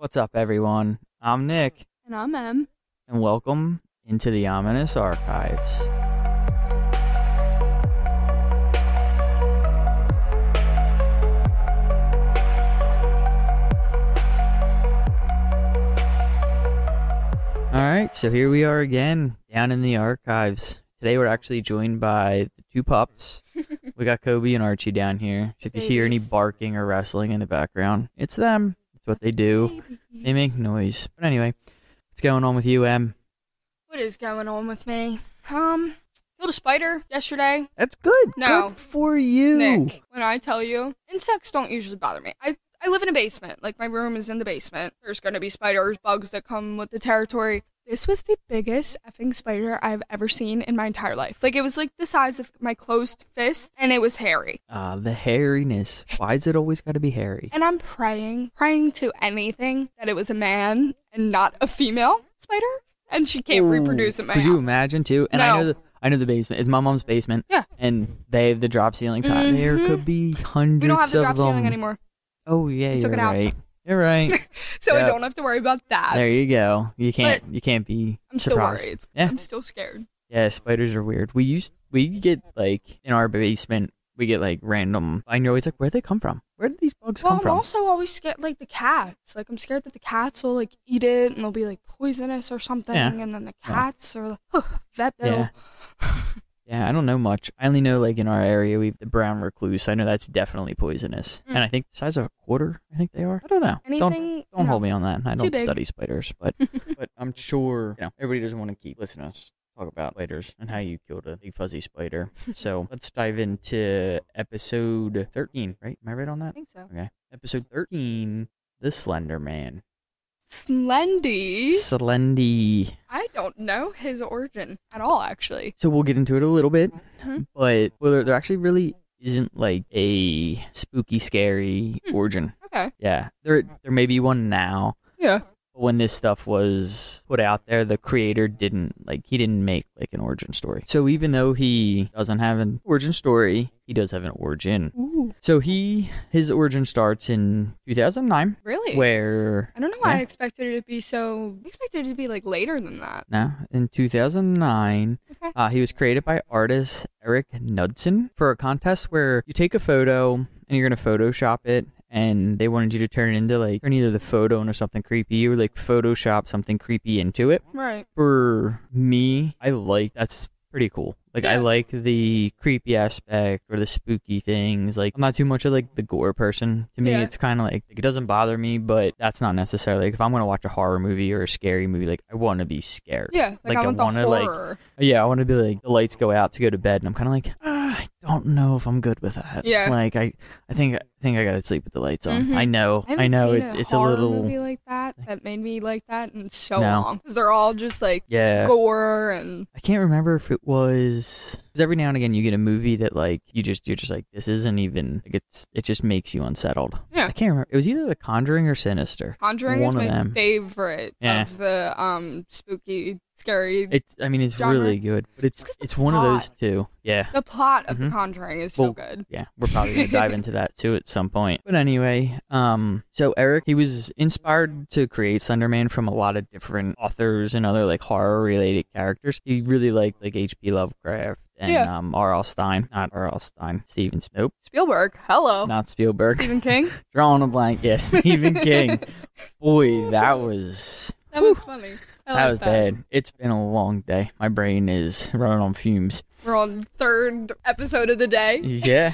What's up, everyone? I'm Nick, And I'm Em. and welcome into the Ominous Archives. Alright, so here we are again, down in the archives. Today we're actually joined by the two pups. We got Kobe and Archie down here. If you hear any Babies. barking or wrestling in the background, it's them. It's what they do. They make noise. But anyway, what's going on with you, Em? What is going on with me? Killed a spider yesterday. That's good. No. Good for you. Nick, when I tell you, insects don't usually bother me. I live in a basement. Like, my room is in the basement. There's gonna be spiders, bugs that come with the territory. This was the biggest effing spider I've ever seen in my entire life. Like, it was like the size of my closed fist, and it was hairy. The hairiness. Why is it always got to be hairy? And I'm praying to anything that it was a man and not a female spider. And she can't reproduce at my Could house. you imagine too? And No. I know the basement. It's my mom's basement. Yeah. And they have the drop ceiling tile. There Mhm. could be hundreds We don't have the of drop them. ceiling anymore, Oh yeah, We took you're it out. right. You're right. so Yeah. I don't have to worry about that. There you go. You can't be I'm still surprised. worried. Yeah. I'm still scared. Yeah, spiders are weird. We get like in our basement, we get like random. And you're always like, where'd they come from? Where did these bugs Well, come I'm from? also always scared, like, the cats. Like, I'm scared that the cats will, like, eat it and they'll be, like, poisonous or something. Yeah. And then the cats are like, vet bill. Yeah. Yeah, I don't know much. I only know like in our area we have the brown recluse. I know that's definitely poisonous, and I think the size of a quarter. I think they are. I don't know. Anything? Don't hold me on that. I Too don't big. study spiders, but I'm sure everybody doesn't want to keep listening to us talk about spiders and how you killed a big fuzzy spider. So let's dive into episode 13. Right? Am I right on I that? think so. Okay. Episode 13, the Slender Man. Slendy. Slendy. I don't know his origin at all, actually. So we'll get into it a little bit, Mhm. but there actually really isn't like a spooky, scary origin. Okay. Yeah, there may be one now. Yeah. But when this stuff was put out there, the creator didn't make like an origin story. So even though he doesn't have an origin story, he does have an origin. Ooh. So his origin starts in 2009, Really? where I don't know why Yeah. I expected it to be so... I expected it to be, like, later than that. in 2009, Okay. he was created by artist Eric Knudsen for a contest where you take a photo and you're gonna Photoshop it. And they wanted you to turn either the photo into something creepy or like Photoshop something creepy into it. Right. For me, that's pretty cool. Like I Yeah. like the creepy aspect or the spooky things. Like I'm not too much of like the gore person. To me, Yeah. it's kind of like it doesn't bother me, but that's not necessarily like if I'm gonna watch a horror movie or a scary movie, like I want to be scared. Yeah. Like, Like, I I want the wanna, like, horror. Yeah, I want to be like the lights go out to go to bed, and I'm kind of like I don't know if I'm good with that. Yeah. Like I think I gotta sleep with the lights on. Mhm. I know. I haven't seen It's a a horror little. movie like that made me like that in so No. long. Because they're all just like Yeah. gore and I can't remember if it was. Because every now and again you get a movie that like you're just like this isn't even like it just makes you unsettled. Yeah. I can't remember. It was either The Conjuring or Sinister. Conjuring One is of my them. favorite Yeah. of the scooky, scary. It's Genre. really good, but It's 'cause the it's one of those plot. two. Yeah. The plot of Mhm. The Conjuring is so Well, good. Yeah, we're probably gonna dive into that too at some point. But anyway, so Eric, he was inspired to create Slenderman from a lot of different authors and other like horror related characters. He really liked like H.P. Lovecraft and Yeah. R.L. Stein, not R.L. Stein, Stephen. Nope, Spielberg, hello. not Spielberg. Stephen King. Drawing a blank. Yeah, Stephen King. Boy, that was That was funny. I that like was bad. It's been a long day. My brain is running on fumes. We're on third episode of the day. Yeah.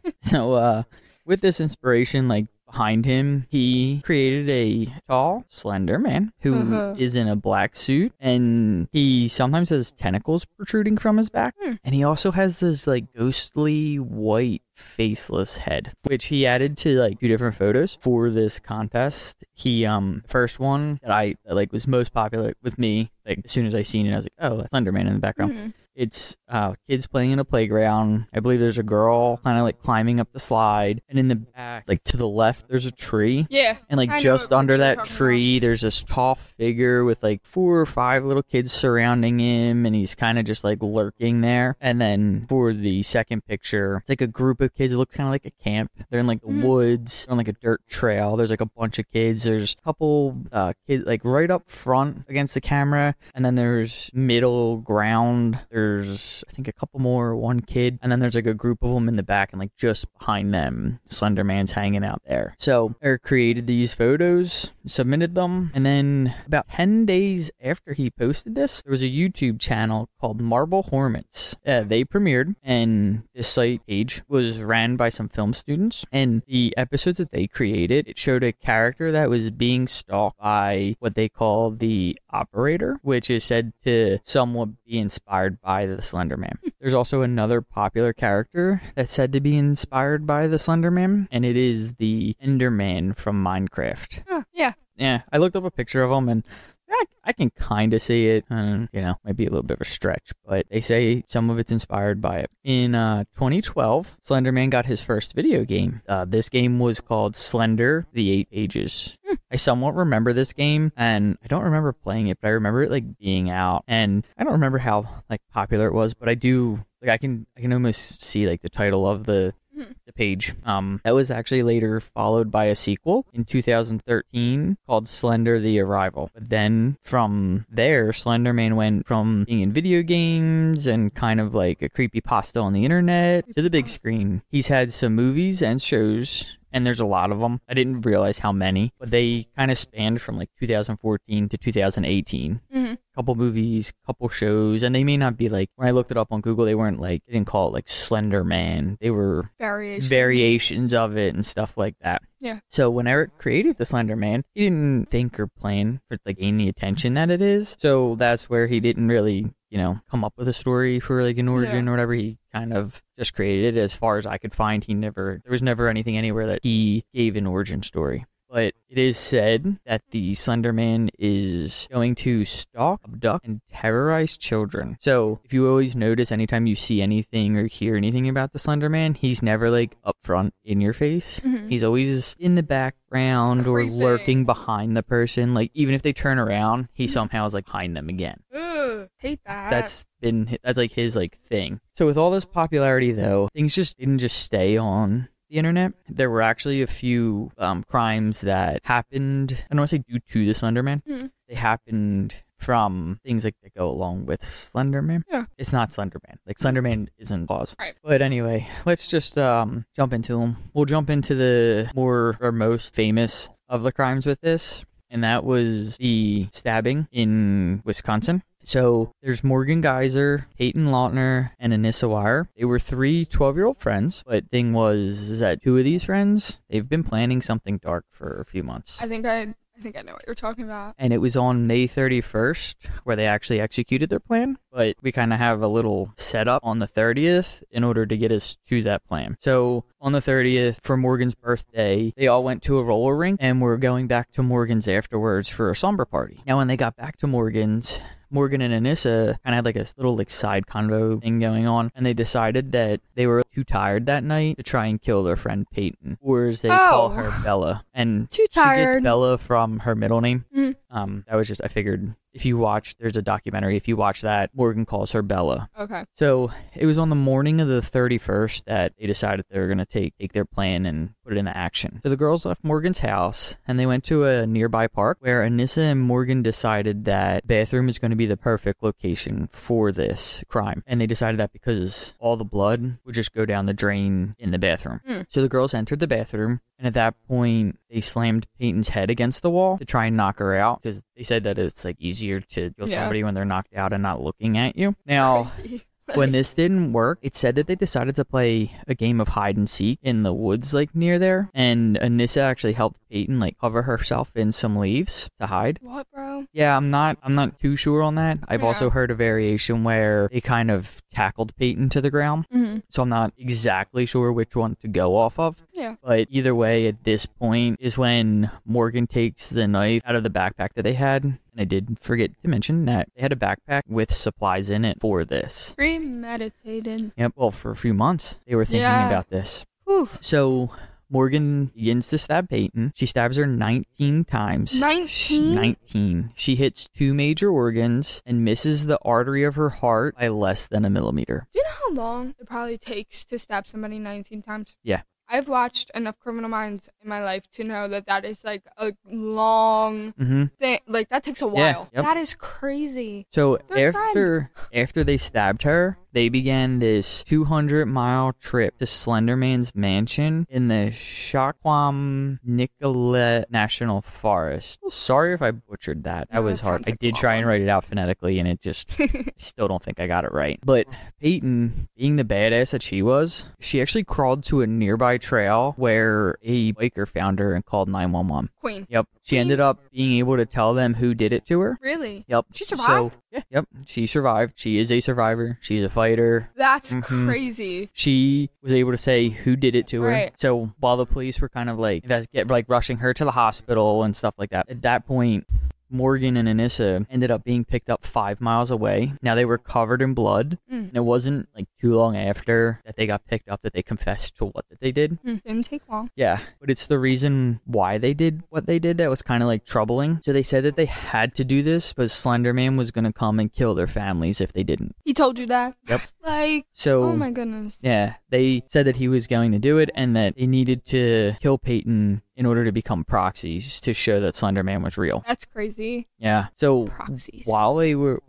So, with this inspiration, like behind him, he created a tall, slender man who is in a black suit, and he sometimes has tentacles protruding from his back, and he also has this like ghostly white faceless head, which he added to like 2 different photos for this contest. He first one that I like was most popular with me. Like as soon as I seen it, I was like, oh, that's Slenderman in the background. It's kids playing in a playground. I believe there's a girl kind of like climbing up the slide, and in the back, like to the left, there's a tree. Yeah. And like just under that tree, there's this tall figure with like 4 or 5 little kids surrounding him, and he's kind of just like lurking there. And then for the second picture, it's like a group of kids. It looks kind of like a camp. They're in like the woods on like a dirt trail. There's like a bunch of kids. There's a couple kids like right up front against the camera, and then there's middle ground. There's I think a couple more, one kid, and then there's like a group of them in the back, and like just behind them, Slender Man's hanging out there. So Eric created these photos, submitted them, and then about 10 days after he posted this, there was a YouTube channel called Marble Hormats. They premiered, and this site page was ran by some film students, and the episodes that they created, it showed a character that was being stalked by what they call the Operator, which is said to somewhat be inspired by the Slender Man. There's also another popular character that's said to be inspired by the Slender Man, and it is the Enderman from Minecraft. Yeah. Yeah, I looked up a picture of him, and I can kind of see it. Might be a little bit of a stretch, but they say some of it's inspired by it. In 2012, Slender Man got his first video game. This game was called Slender: The 8 Ages. I somewhat remember this game, and I don't remember playing it, but I remember it like being out, and I don't remember how like popular it was, but I do like I can almost see like the title of the page. That was actually later followed by a sequel in 2013 called Slender: The Arrival. But then from there, Slender Man went from being in video games and kind of like a creepypasta on the internet to the big screen. He's had some movies and shows, and there's a lot of them. I didn't realize how many, but they kind of spanned from like 2014 to 2018. Couple movies, couple shows, and they may not be like, when I looked it up on Google, they didn't call it like Slender Man. They were variations of it and stuff like that. Yeah. So when Eric created the Slender Man, he didn't think or plan for like gain the attention that it is. So that's where he didn't really, come up with a story for like an origin or whatever. He kind of just created it. As far as I could find, there was never anything anywhere that he gave an origin story. But it is said that the Slender Man is going to stalk, abduct, and terrorize children. So if you always notice, anytime you see anything or hear anything about the Slender Man, he's never like up front in your face. He's always in the background or lurking behind the person. Like even if they turn around, he somehow is like behind them again. Hate that. That's like his like thing. So with all this popularity though, things just didn't just stay on the internet. There were actually a few crimes that happened, I don't want to say due to the Slender Man. They happened from things like that go along with Slender Man. Yeah. It's not Slender Man. Like Slender Man isn't laws. Right. But anyway, let's just jump into them. We'll jump into the more or most famous of the crimes with this, and that was the stabbing in Wisconsin. So there's Morgan Geyser, Peyton Lautner, and Anissa Weier. They were 3 12-year-old friends, but thing was is that 2 of these friends, they've been planning something dark for a few months. I think I know what you're talking about. And it was on May 31st where they actually executed their plan, but we kind of have a little setup on the 30th in order to get us to that plan. So on the 30th, for Morgan's birthday, they all went to a roller rink and were going back to Morgan's afterwards for a slumber party. Now, when they got back to Morgan's, Morgan and Anissa kind of had like a little like side convo thing going on, and they decided that they were too tired that night to try and kill their friend Peyton, or as they call her, Bella. And too tired. She gets Bella from her middle name. That was just, I figured if you watch, there's a documentary, if you watch that, Morgan calls her Bella. Okay. So it was on the morning of the 31st that they decided they were going to take their plan and put it into action. So the girls left Morgan's house and they went to a nearby park where Anissa and Morgan decided that bathroom is going to be the perfect location for this crime. And they decided that because all the blood would just go down the drain in the bathroom. So the girls entered the bathroom, and at that point they slammed Peyton's head against the wall to try and knock her out, because they said that it's like easier to kill somebody when they're knocked out and not looking at you. Now, when this didn't work, it said that they decided to play a game of hide and seek in the woods like near there, and Anissa actually helped Peyton like cover herself in some leaves to hide. What, bro? though? Yeah, I'm not too sure on that. I've also heard a variation where they kind of tackled Peyton to the ground. So I'm not exactly sure which one to go off of. Yeah. But either way, at this point is when Morgan takes the knife out of the backpack that they had. And I did forget to mention that they had a backpack with supplies in it for this. Premeditated. Yep. Well, for a few months, they were thinking about this. Oof. So Morgan begins to stab Peyton. She stabs her 19 times. 19? 19. She hits 2 major organs and misses the artery of her heart by less than a millimeter. Do you know how long it probably takes to stab somebody 19 times? Yeah. I've watched enough Criminal Minds in my life to know that is like a long thing. Like, that takes a while. Yep. That is crazy. So They're after they stabbed her, they began this 200-mile trip to Slenderman's mansion in the Shaquam Nicolet National Forest. Sorry if I butchered that. That was hard. I did try and write it out phonetically, and it just, I still don't think I got it right. But Peyton, being the badass that she was, she actually crawled to a nearby trail where a biker found her and called 911. Queen. Yep. She ended up being able to tell them who did it to her. Really? Yep. She survived? So, yeah. Yep. She survived. She is a survivor. She's a fighter. That's crazy. She was able to say who did it to her. Right. So while the police were kind of like rushing her to the hospital and stuff like that, at that point, Morgan and Anissa ended up being picked up 5 miles away. Now, they were covered in blood, and it wasn't like too long after that they got picked up that they confessed to what that they did. Didn't take long. Yeah, but it's the reason why they did what they did that was kind of like troubling. So they said that they had to do this because Slenderman was going to come and kill their families if they didn't. He told you that? Yep. Like, so, oh my goodness. Yeah, they said that he was going to do it and that they needed to kill Peyton in order to become proxies to show that Slenderman was real. That's crazy. Yeah. So Proxies. while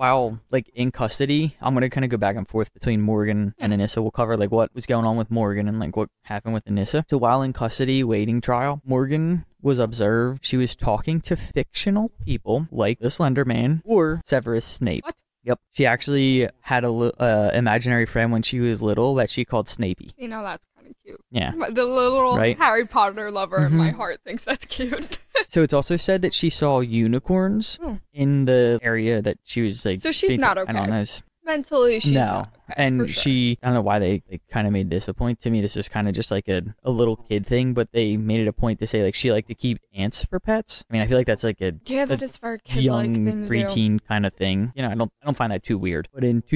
like in custody, I'm gonna kind of go back and forth between Morgan and Anissa. We'll cover like what was going on with Morgan and like what happened with Anissa. So while in custody waiting trial, Morgan was observed. She was talking to fictional people like the Slender Man or Severus Snape. What? Yep. She actually had a imaginary friend when she was little that she called Snapey. You know, that's kind of cute. Yeah. The little Right? Harry Potter lover in my heart thinks that's cute. So it's also said that she saw unicorns in the area that she was like. So she's not okay. I don't know. Mentally, she's not okay. And for sure. she, I don't know why they kind of made this a point. To me, this is kind of just like a little kid thing, but they made it a point to say like she liked to keep ants for pets. I mean, I feel like that's like a that is for a kid-like young thing to do. preteen kind of thing. You know, I don't find that too weird. But in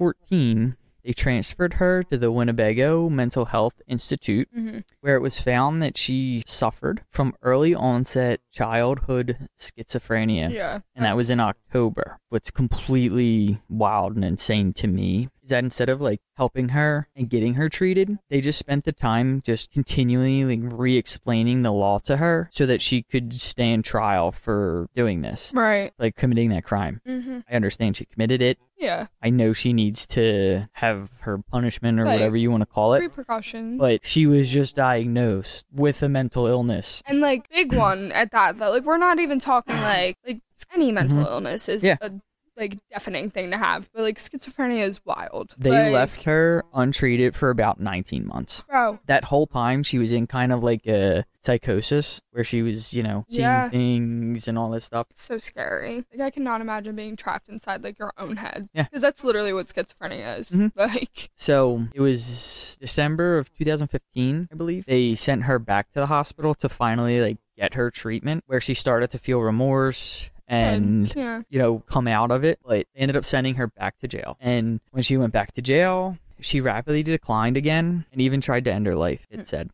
2014, they transferred her to the Winnebago Mental Health Institute, where it was found that she suffered from early onset childhood schizophrenia. Yeah. And that was in October. What's completely wild and insane to me is that instead of like helping her and getting her treated, they just spent the time just continually like re-explaining the law to her so that she could stand trial for doing this. Right. Like committing that crime. I understand she committed it. Yeah. I know she needs to have her punishment or Like, whatever you want to call it. Repercussions. But she was just diagnosed with a mental illness. And like big one at that. Like we're not even talking like any mental illness is a like deafening thing to have, but like schizophrenia is wild. They like, left her untreated for about 19 months. Bro. That whole time she was in kind of like a psychosis where she was, you know, seeing things and all this stuff. So scary. Like I cannot imagine being trapped inside like your own head. Yeah. Because that's literally what schizophrenia is. Like So it was December of 2015, I believe. They sent her back to the hospital to finally like get her treatment where she started to feel remorse and you know, come out of it, but they ended up sending her back to jail. And when she went back to jail, she rapidly declined again and even tried to end her life, it said.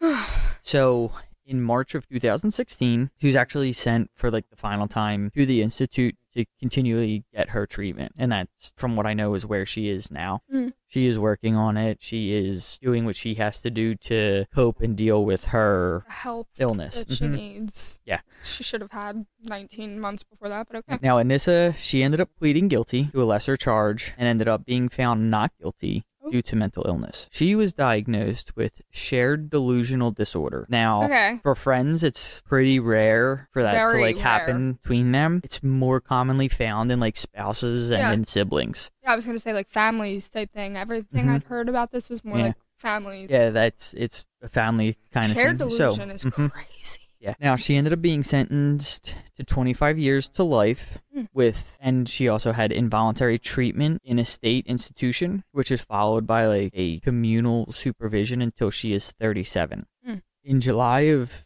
So in March of 2016, she was actually sent for like the final time to the institute to continually get her treatment. And that's, from what I know, is where she is now. She is working on it. She is doing what she has to do to cope and deal with her help illness that she needs. Yeah. She should have had 19 months before that, but okay. Now, Anissa, she ended up pleading guilty to a lesser charge and ended up being found not guilty due to mental illness. She was diagnosed with shared delusional disorder. Now, for friends, it's pretty rare for that to like happen between them. It's more commonly found in like spouses and in siblings. Yeah, I was going to say like families type thing. Everything I've heard about this was more like families. Yeah, it's a family kind of thing. Shared delusion is crazy. Yeah. Now, she ended up being sentenced to 25 years to life and she also had involuntary treatment in a state institution, which is followed by like a communal supervision until she is 37. In July of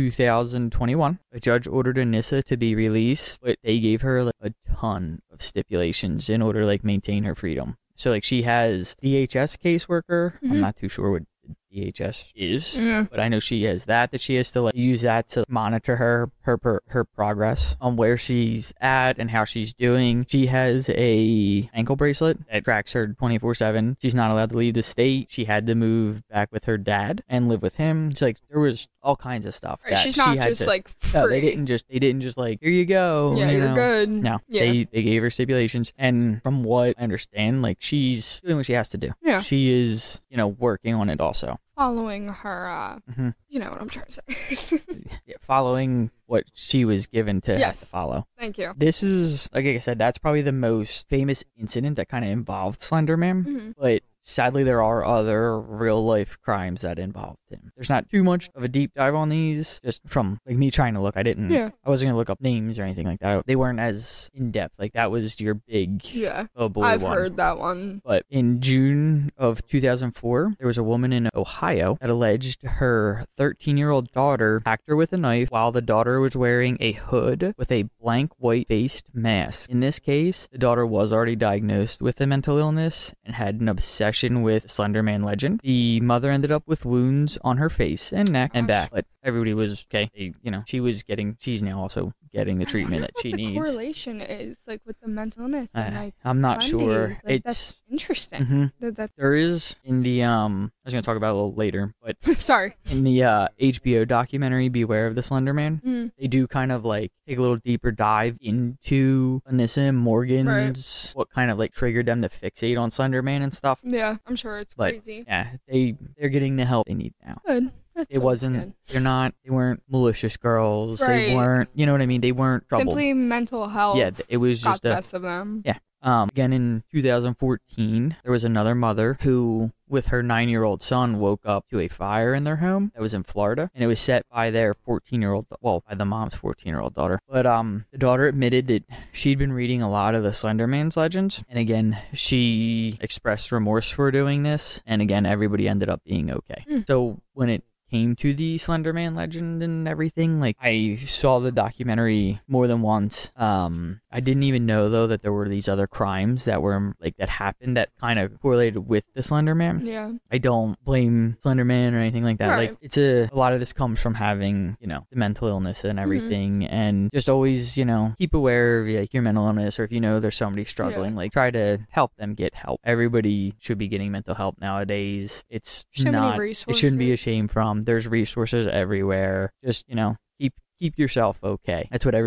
2021, a judge ordered Anissa to be released, but they gave her like a ton of stipulations in order to like maintain her freedom. So like she has DHS caseworker. I'm not too sure what DHS is, but I know she has that she has to like use that to monitor her progress on where she's at and how she's doing. She has a ankle bracelet that tracks her 24/7. She's not allowed to leave the state. She had to move back with her dad and live with him. It's like there was all kinds of stuff. Right, she's not just like free. No, they didn't just like, here you go. Yeah, you're good. No, they gave her stipulations, and from what I understand, like she's doing what she has to do. Yeah, she is, working on it also. Following her, you know what I'm trying to say. Yeah, following what she was given to have to follow. Thank you. This is, like I said, that's probably the most famous incident that kind of involved Slender Man, but sadly there are other real life crimes that involved him. There's not too much of a deep dive on these, just from like me trying to look. I wasn't gonna look up names or anything like that. They weren't as in depth. Like that was your big oh boy I've one. heard that one. But in June of 2004, there was a woman in Ohio that alleged her 13-year-old daughter attacked her with a knife while the daughter was wearing a hood with a blank white faced mask. In this case, the daughter was already diagnosed with a mental illness and had an obsession with Slender Man legend. The mother ended up with wounds on her face and neck and back, but everybody was okay. She's now also getting the treatment that she needs. What the correlation is like with the mental illness and like I'm not sure. Like, that's interesting. There is in the I was going to talk about it a little later, but sorry. In the HBO documentary Beware of the Slender Man, they do kind of like take a little deeper dive into Anissa and Morgan's what kind of like triggered them to fixate on Slender Man and stuff. Yeah, I'm sure it's crazy. Yeah, they're getting the help they need now. Good. That's good. They weren't malicious girls. Right. They weren't, you know what I mean? They weren't trouble. Simply mental health. Yeah, it was got just the best of them. Yeah. Again, in 2014, there was another mother who, with her 9-year-old son, woke up to a fire in their home that was in Florida, and it was set by their 14-year-old, by the mom's 14-year-old daughter. But the daughter admitted that she'd been reading a lot of the Slender Man's legends, and again, she expressed remorse for doing this, and again, everybody ended up being okay. So when it came to the Slender Man legend and everything, like I saw the documentary more than once. I didn't even know though that there were these other crimes that were like that happened that kind of correlated with the Slender Man. Yeah, I don't blame Slender Man or anything like that. Right. Like it's a lot of this comes from having the mental illness and everything, and just always keep aware of like your mental illness, or if there's somebody struggling, like try to help them get help. Everybody should be getting mental help nowadays. It's not. It shouldn't be a shame from. There's resources everywhere. Just keep yourself okay. That's what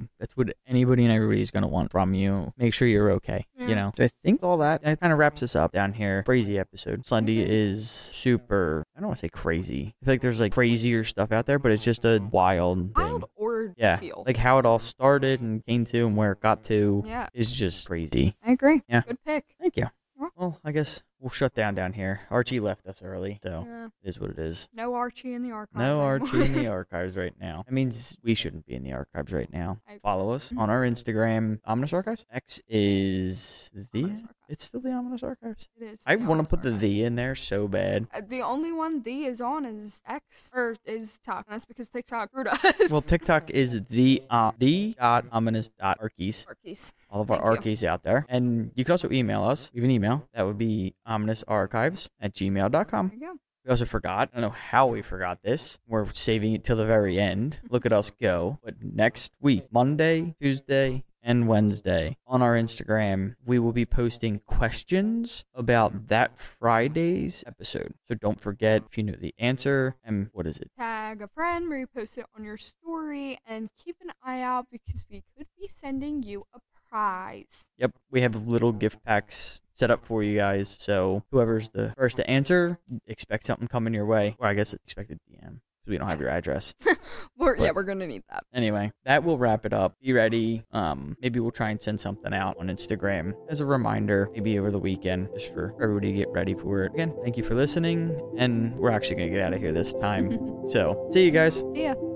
anybody and everybody is going to want from you. Make sure you're okay. So I think all that kind of wraps us up down here. Crazy episode. Sunday is super, I don't want to say crazy. I feel like there's like crazier stuff out there, but it's just a wild thing. Feel. Like how it all started and came to and where it got to is just crazy. I agree. Yeah. Good pick. Thank you. Well, I guess we'll shut down here. Archie left us early, so it is what it is. No Archie in the archives. No Archie in the archives right now. That means we shouldn't be in the archives right now. Follow us on our Instagram, Ominous Archives. X is it's still the Ominous Archives. It is. I want to put the in there so bad. The only one the is on is X or is TikTok. That's because TikTok screwed us. Well, TikTok is the.ominous.archies. All of our archies out there. And you can also email us. We have an email. That would be ominousarchives@gmail.com. There you go. We also forgot. I don't know how we forgot this. We're saving it till the very end. Look at us go. But next week, Monday, Tuesday, and Wednesday, on our Instagram, we will be posting questions about that Friday's episode. So don't forget, if you know the answer, and what is it? Tag a friend, repost it on your story, and keep an eye out because we could be sending you a prize. Yep, we have little gift packs set up for you guys, so whoever's the first to answer, expect something coming your way. Or I guess expect a DM, because we don't have your address. We're gonna need that. Anyway, that will wrap it up. Be ready. Maybe we'll try and send something out on Instagram as a reminder, maybe over the weekend, just for everybody to get ready for it. Again, thank you for listening, and we're actually gonna get out of here this time. So, see you guys. See ya.